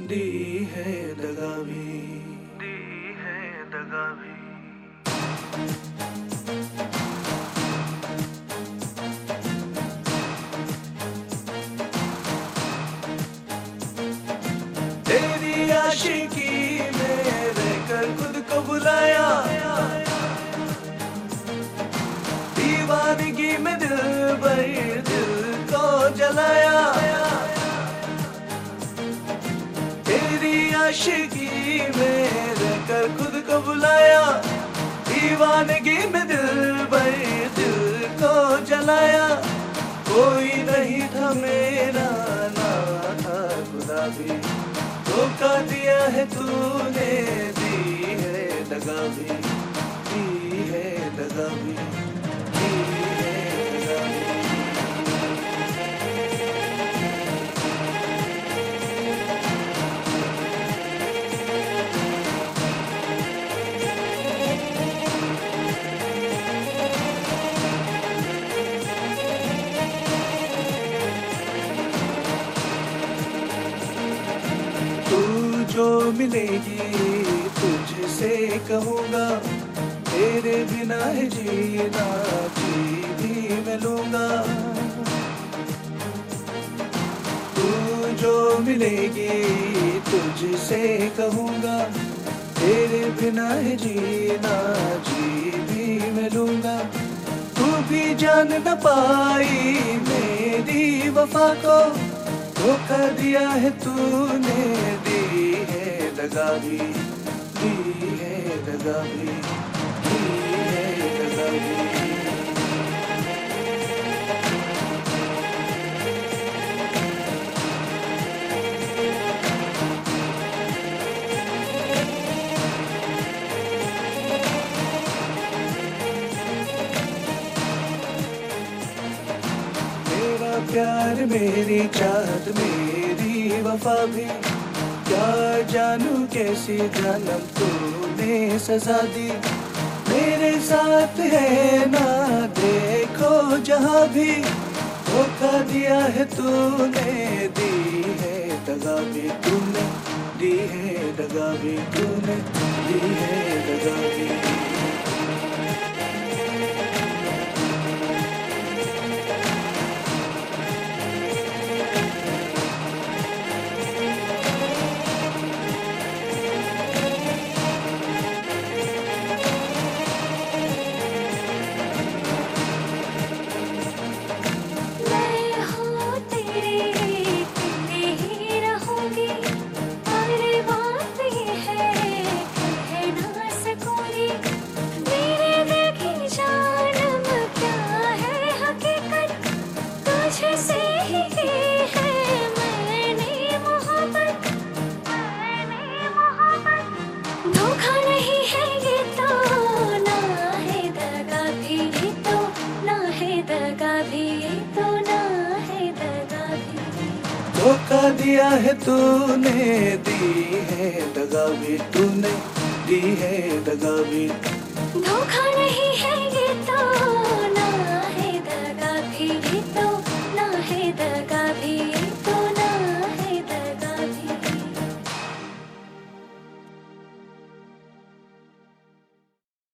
दी है दगा भी, दी है दगा भी। तेरी आशिकी में रहकर खुद को बुलाया, दीवानगी में दिल भर दिल को जलाया। तेरी आशिकी में रहकर खुद को बुलाया, दीवानगी में दिल भर दिल को जलाया। कोई नहीं था मेरा, ना था खुदा भी, धोखा दिया है तूने, दी है दगा भी, दी है दगा भी, दी है दगा भी। जो मिलेगी तुझसे कहूँगा, तेरे बिना है जीना जी भी मैं लूँगा। तू जो मिलेगी तुझसे कहूँगा, तेरे बिना है जीना जी भी मैं लूँगा। तू भी जान न पाई मेरी वफा को, धोखा दिया है तूने, दी है दगा भी, दी है दगा भी, दी है दगा भी। मेरा प्यार मेरी चाहत मेरी वफा भी, क्या जानू कैसी जन्म तूने सजा दी। मेरे साथ है ना देखो जहाँ भी, धोखा दिया है तूने, दी है दगा भी तूने, दी है दगा भी तूने, दी है दगा भी। धोखा नहीं है ये तो, ना है दगा भी ये तो, ना है दगा भी ये तो, ना है दगा भी। धोखा दिया है तूने, दी है दगा भी तूने, दी है दगा भी। धोखा नहीं है ये